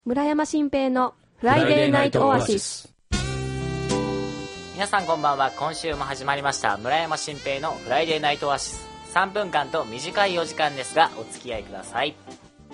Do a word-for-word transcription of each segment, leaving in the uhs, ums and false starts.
村山新平のフライデーナイトオアシス。 皆さんこんばんは。今週も始まりました村山新平のフライデーナイトオアシス。さんぷんかんと短いお時間ですがお付き合いください。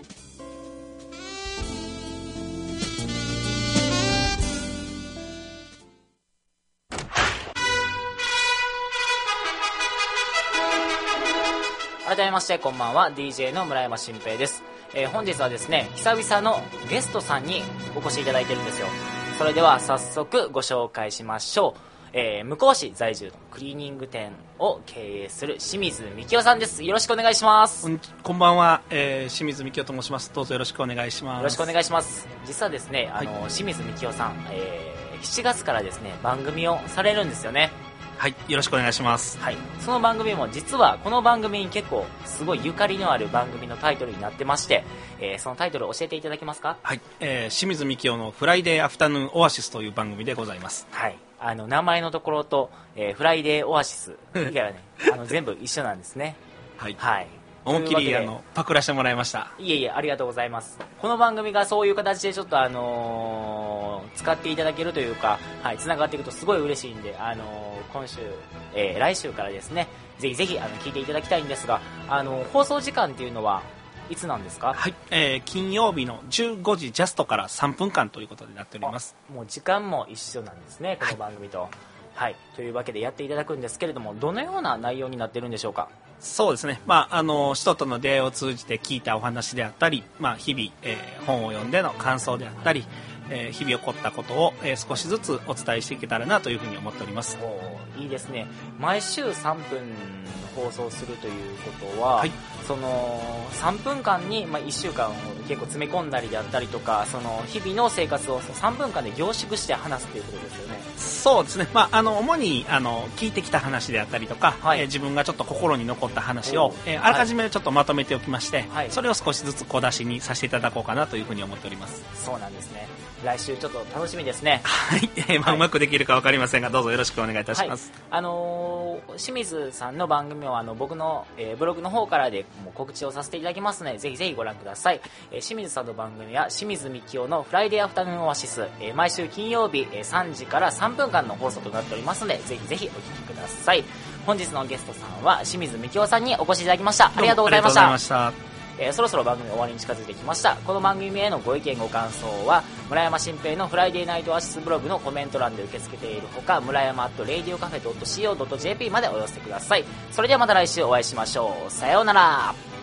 改めましてこんばんは、 ディージェー の村山新平です。えー、本日はですね、久々のゲストさんにお越しいただいてるんですよ。それでは早速ご紹介しましょう。えー、向こう市在住のクリーニング店を経営する清水幹夫さんです。よろしくお願いします。 こんばんは、えー、清水幹夫と申します。どうぞよろしくお願いします。 よろしくお願いします。実はですね、あの、はい、清水幹夫さん、えー、しちがつからですね番組をされるんですよね。 はい、よろしくお願いします。 はい、その番組も実はこの番組に結構すごいゆかりのある番組のタイトルになってまして、えー、そのタイトルを教えていただけますか？ はい、えー、清水幹夫のフライデーアフタヌーンオアシスという番組でございます。 はい、あの名前のところと、えー、フライデーオアシス以外はねあの全部一緒なんですね。 はい、 はい、 思いっきりあのパクらせてもらいました。 いえいえ、ありがとうございます。この番組がそういう形でちょっとあのー、使っていただけるというか、はい、つながっていくとすごい嬉しいんで、あのー、今週、えー、来週からですね、ぜひぜひあの聞いていただきたいんですが、あのー、放送時間っていうのはいつなんですか？ はい、えー、金曜日のじゅうごじジャストからさんぷんかんということになっております。 もう時間も一緒なんですね、この番組と。はいはい、というわけでやっていただくんですけれども、どのような内容になっているんでしょうか？ そうですね、まあ、あの人との出会いを通じて聞いたお話であったり、まあ、日々、えー、本を読んでの感想であったり、えー、日々起こったことを、えー、少しずつお伝えしていけたらなというふうに思っております。 お、いいですね。毎週さんぷん放送するということは、はい、そのさんぷんかんに、まあ、いっしゅうかんを結構詰め込んだりであったりとか、その日々の生活をさんぷんかんで凝縮して話すということですよね。 そうですね、まあ、あの主にあの聞いてきた話であったりとか、はい、えー、自分がちょっと心に残った話を、えー、あらかじめちょっとまとめておきまして、はい、それを少しずつ小出しにさせていただこうかなというふうに思っております。 そうなんですね。来週ちょっと楽しみですね。 はい、えーまあ、うまくできるか分かりませんが、どうぞよろしくお願いいたします。 はい、あのー、清水さんの番組はあの僕の、えー、ブログの方からでもう告知をさせていただきますので、ぜひぜひご覧ください。えー、清水さんの番組は清水幹夫のフライデーアフタヌーンオアシス、えー、毎週金曜日、えー、さんじからさんぷんかんの放送となっておりますので、ぜひぜひお聞きください。本日のゲストさんは清水幹夫さんにお越しいただきました。ありがとうございました。ありがとうございました。えー、そろそろ番組終わりに近づいてきました。この番組へのご意見ご感想は村山新平のフライデーナイトオアシスブログのコメント欄で受け付けているほか、村山アットレイディオカフェ ドットシーオー ドット ジェーピー までお寄せください。それではまた来週お会いしましょう。さようなら。